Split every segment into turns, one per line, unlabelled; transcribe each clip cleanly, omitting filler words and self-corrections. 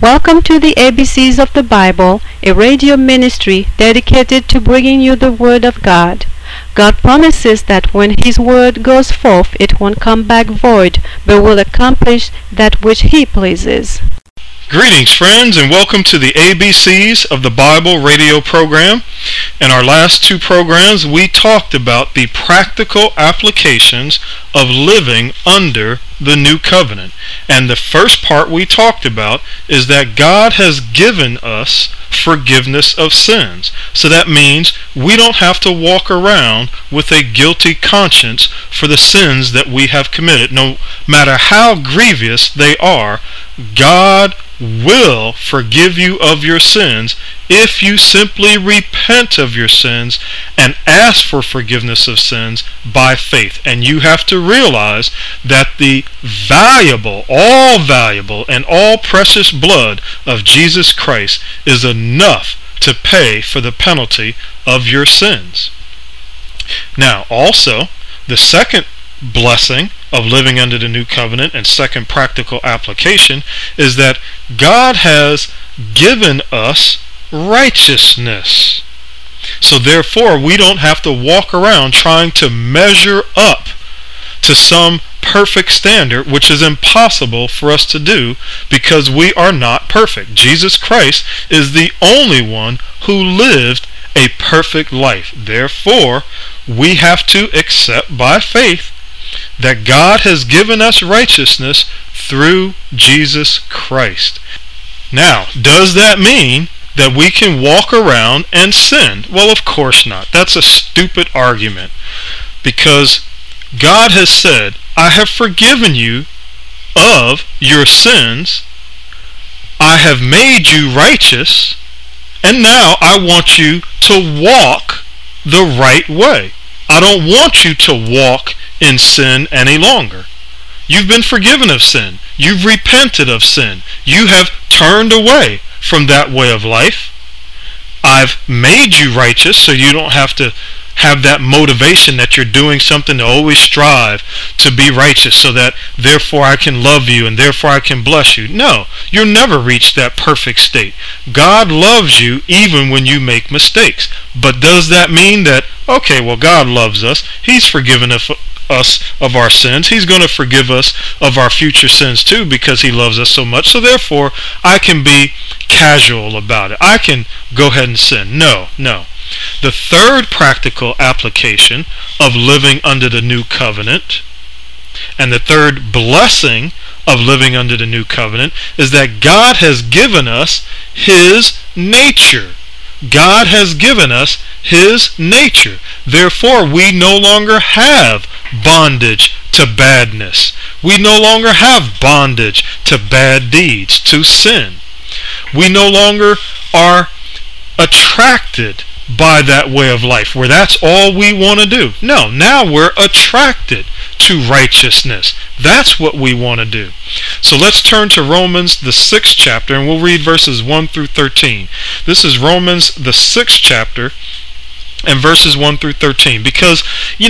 Welcome to the ABCs of the Bible, a radio ministry dedicated to bringing you the Word of God. God promises that when His Word goes forth, it won't come back void, but will accomplish that which He pleases.
Greetings, friends, and welcome to the ABCs of the Bible radio program. In our last two programs, we talked about the practical applications of living under the new covenant. And the first part we talked about is that God has given us forgiveness of sins. So that means we don't have to walk around with a guilty conscience for the sins that we have committed. No matter how grievous they are, God will forgive you of your sins if you simply repent of your sins and ask for forgiveness of sins by faith. And you have to realize that the all valuable and all precious blood of Jesus Christ is enough to pay for the penalty of your sins. Now, also, the second blessing of living under the new covenant and second practical application is that God has given us righteousness. So therefore, we don't have to walk around trying to measure up to some perfect standard, which is impossible for us to do because we are not perfect. Jesus Christ is the only one who lived a perfect life. Therefore, we have to accept by faith that God has given us righteousness through Jesus Christ. Now, does that mean that we can walk around and sin? Well, of course not. That's a stupid argument, because God has said, I have forgiven you of your sins, I have made you righteous, and now I want you to walk the right way. I don't want you to walk in sin any longer. You've been forgiven of sin. You've repented of sin. You have turned away from that way of life. I've made you righteous, so you don't have to have that motivation that you're doing something to always strive to be righteous so that therefore I can love you and therefore I can bless you. No, you'll never reach that perfect state. God loves you even when you make mistakes. But does that mean that, okay, well, God loves us, He's forgiven us of our sins, He's going to forgive us of our future sins too because He loves us so much, so therefore I can be casual about it, I can go ahead and sin? No. The third practical application of living under the new covenant, and the third blessing of living under the new covenant, is that God has given us His nature. God has given us His nature. Therefore, we no longer have bondage to badness. We no longer have bondage to bad deeds, to sin. We no longer are attracted by that way of life where that's all we want to do. No, now we're attracted to righteousness. That's what we want to do. So let's turn to Romans, the 6th chapter, and we'll read verses 1 through 13. This is Romans, the 6th chapter, and verses 1 through 13. Because,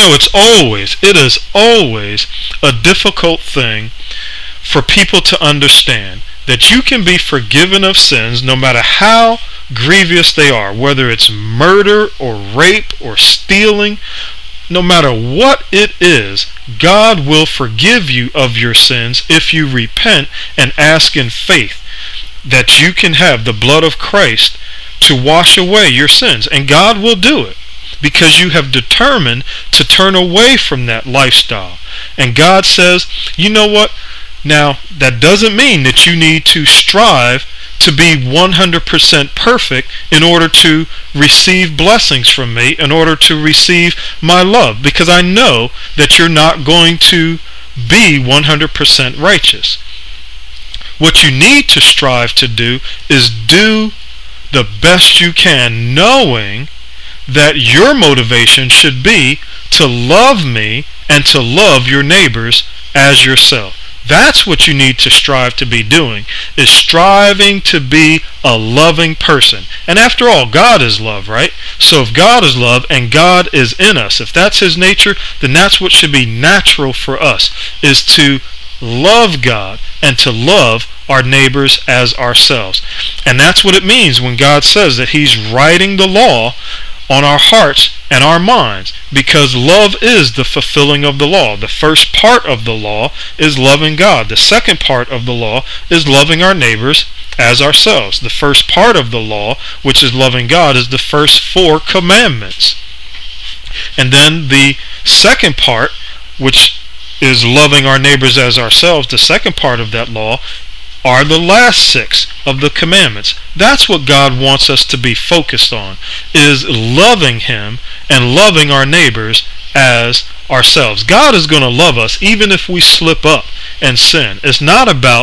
it is always a difficult thing for people to understand that you can be forgiven of sins no matter how grievous they are, whether it's murder or rape or stealing. No matter what it is, God will forgive you of your sins if you repent and ask in faith that you can have the blood of Christ to wash away your sins. And God will do it because you have determined to turn away from that lifestyle. And God says, you know what? Now, that doesn't mean that you need to strive to be 100% perfect in order to receive blessings from me, in order to receive my love, because I know that you're not going to be 100% righteous. What you need to strive to do is do the best you can, knowing that your motivation should be to love me and to love your neighbors as yourself. That's what you need to strive to be doing, is striving to be a loving person. And after all, God is love, right? So if God is love and God is in us, if that's His nature, then that's what should be natural for us, is to love God and to love our neighbors as ourselves. And that's what it means when God says that He's writing the law on our hearts and our minds, because love is the fulfilling of the law. The first part of the law is loving God. The second part of the law is loving our neighbors as ourselves. The first part of the law, which is loving God, is the first 4 commandments. And then the second part, which is loving our neighbors as ourselves, the second part of that law are the last 6 of the commandments. That's what God wants us to be focused on, is loving Him and loving our neighbors as ourselves. God is going to love us even if we slip up and sin. It's not about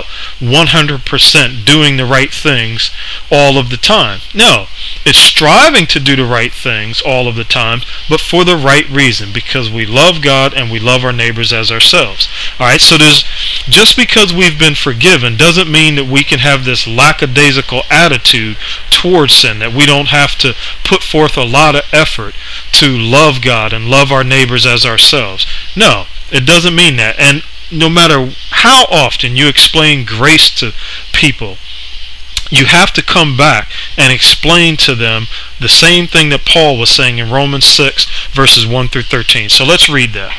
100% doing the right things all of the time. No, it's striving to do the right things all of the time, but for the right reason, because we love God and we love our neighbors as ourselves. Alright, so just because we've been forgiven doesn't mean that we can have this lackadaisical attitude towards sin, that we don't have to put forth a lot of effort to love God and love our neighbors as ourselves. No, it doesn't mean that. And no matter how often you explain grace to people, you have to come back and explain to them the same thing that Paul was saying in Romans 6 verses 1 through 13. So let's read that.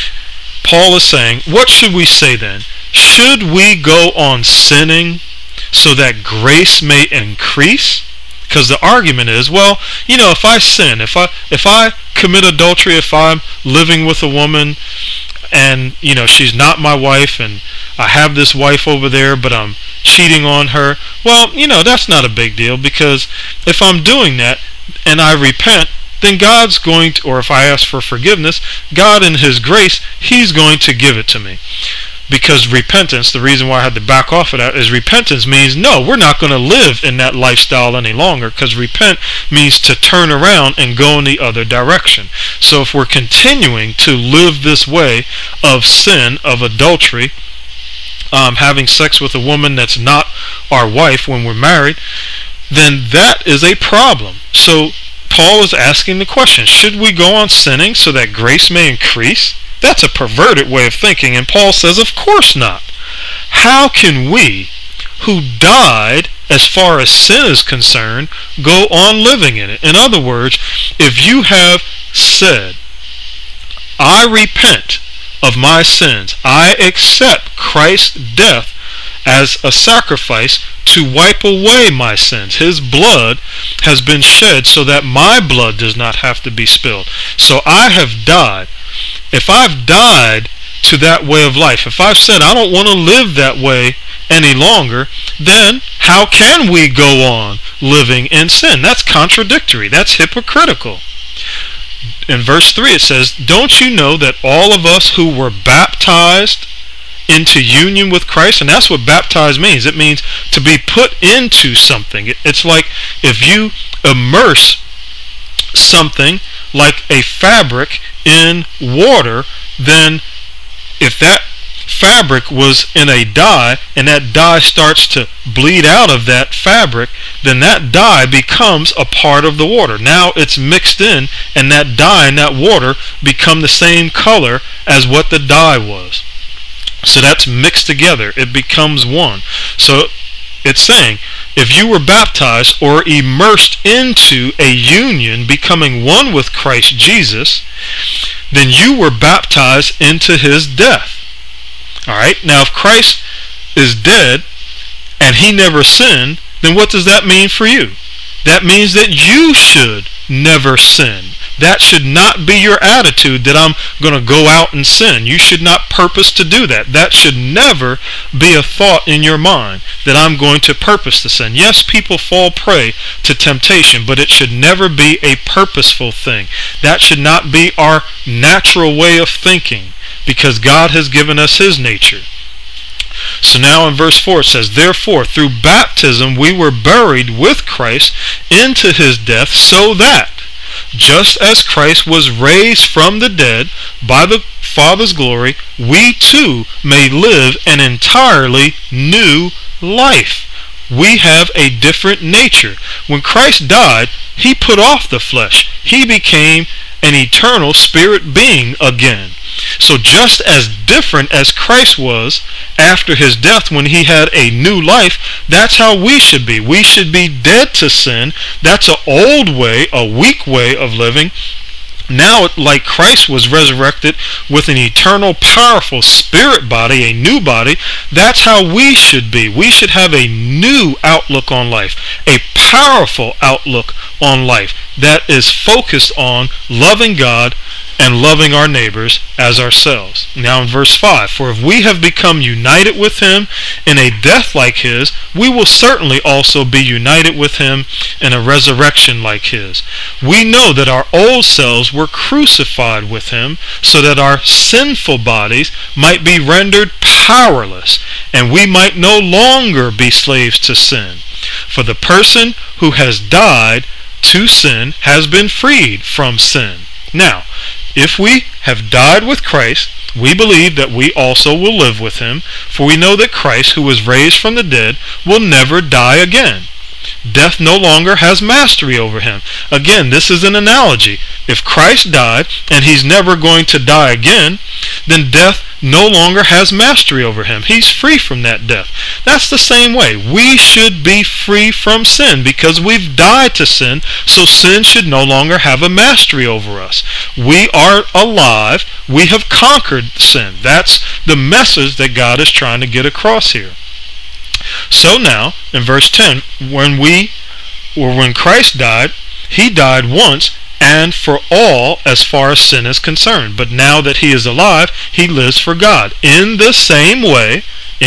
Paul is saying, what should we say then? Should we go on sinning so that grace may increase? Because the argument is, well, if I sin, if I commit adultery, if I'm living with a woman and she's not my wife, and I have this wife over there but I'm cheating on her, well, that's not a big deal, because if I'm doing that and I repent, then God's going to, or if I ask for forgiveness, God in His grace, He's going to give it to me. Because repentance, the reason why I had to back off of that is repentance means, no, we're not going to live in that lifestyle any longer, because repent means to turn around and go in the other direction. So if we're continuing to live this way of sin, of adultery, having sex with a woman that's not our wife when we're married, then that is a problem. So Paul is asking the question, should we go on sinning so that grace may increase? That's a perverted way of thinking, and Paul says, of course not. How can we, who died as far as sin is concerned, go on living in it? In other words, if you have said, I repent of my sins, I accept Christ's death as a sacrifice to wipe away my sins. His blood has been shed so that my blood does not have to be spilled. So I have died. If I've died to that way of life, if I've said I don't want to live that way any longer, then how can we go on living in sin? That's contradictory. That's hypocritical. In verse 3 it says, don't you know that all of us who were baptized into union with Christ? And that's what baptized means. It means to be put into something. It's like if you immerse something like a fabric in water, then if that fabric was in a dye and that dye starts to bleed out of that fabric, then that dye becomes a part of the water. Now it's mixed in, and that dye and that water become the same color as what the dye was. So that's mixed together. It becomes one. So it's saying, if you were baptized or immersed into a union, becoming one with Christ Jesus, then you were baptized into His death. Alright, now if Christ is dead and He never sinned, then what does that mean for you? That means that you should never sin. That should not be your attitude, that I'm going to go out and sin. You should not purpose to do that. That should never be a thought in your mind, that I'm going to purpose to sin. Yes, people fall prey to temptation, but it should never be a purposeful thing. That should not be our natural way of thinking, because God has given us His nature. So now in verse 4 it says, therefore through baptism we were buried with Christ into His death, so that just as Christ was raised from the dead by the Father's glory, we too may live an entirely new life. We have a different nature. When Christ died, He put off the flesh. He became an eternal spirit being again. So just as different as Christ was after his death when he had a new life, that's how we should be. We should be dead to sin. That's an old way, a weak way of living. Now, like Christ was resurrected with an eternal, powerful spirit body, a new body, that's how we should be. We should have a new outlook on life, a powerful outlook on life that is focused on loving God and loving our neighbors as ourselves. Now in verse 5, for if we have become united with him in a death like his, we will certainly also be united with him in a resurrection like his. We know that our old selves were crucified with him so that our sinful bodies might be rendered powerless and we might no longer be slaves to sin. For the person who has died to sin has been freed from sin. Now, if we have died with Christ, we believe that we also will live with him, for we know that Christ, who was raised from the dead, will never die again. Death no longer has mastery over him. Again, this is an analogy. If Christ died and he's never going to die again, then death no longer has mastery over him. He's free from that death. That's the same way. We should be free from sin because we've died to sin, so sin should no longer have a mastery over us. We are alive. We have conquered sin. That's the message that God is trying to get across here. So now, in verse 10, when Christ died, he died once and for all as far as sin is concerned. But now that he is alive, he lives for God. In the same way,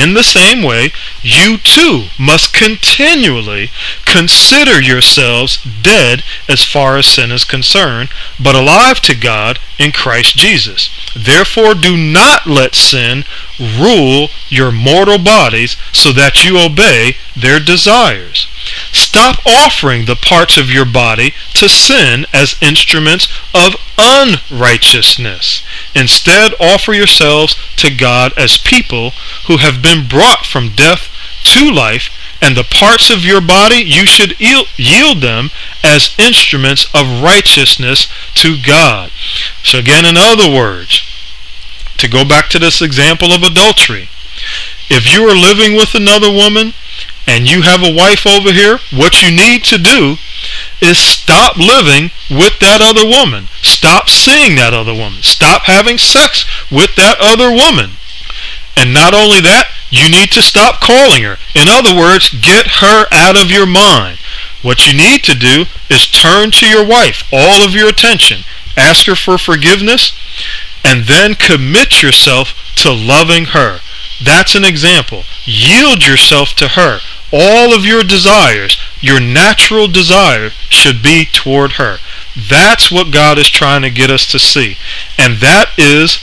you too must continually consider yourselves dead as far as sin is concerned, but alive to God in Christ Jesus. Therefore do not let sin rule your mortal bodies so that you obey their desires. Stop offering the parts of your body to sin as instruments of unrighteousness. Instead, offer yourselves to God as people who have been brought from death to life, and the parts of your body you should yield them as instruments of righteousness to God. So again, in other words, to go back to this example of adultery, if you are living with another woman and you have a wife over here, what you need to do is stop living with that other woman. Stop seeing that other woman. Stop having sex with that other woman. And not only that, you need to stop calling her. In other words, get her out of your mind. What you need to do is turn to your wife, all of your attention. Ask her for forgiveness, and then commit yourself to loving her. That's an example. Yield yourself to her. All of your desires, your natural desire, should be toward her. That's what God is trying to get us to see. And that is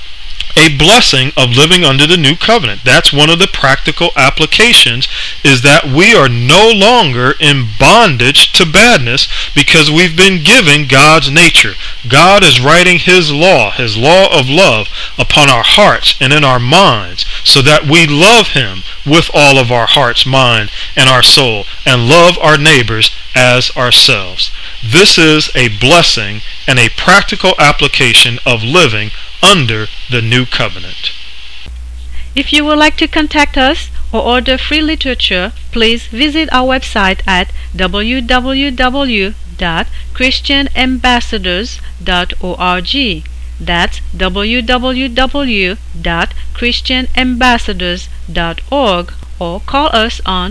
a blessing of living under the new covenant. That's one of the practical applications, is that we are no longer in bondage to badness because we've been given God's nature. God is writing his law of love, upon our hearts and in our minds so that we love him with all of our hearts, mind, and our soul, and love our neighbors as ourselves. This is a blessing and a practical application of living under the new covenant.
If you would like to contact us or order free literature, please visit our website at www.christianambassadors.org. That's www.christianambassadors.org, or call us on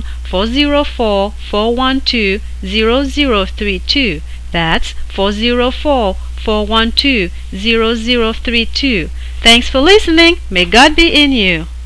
404-412-0032. That's 404-412-0032. Thanks for listening. May God be in you.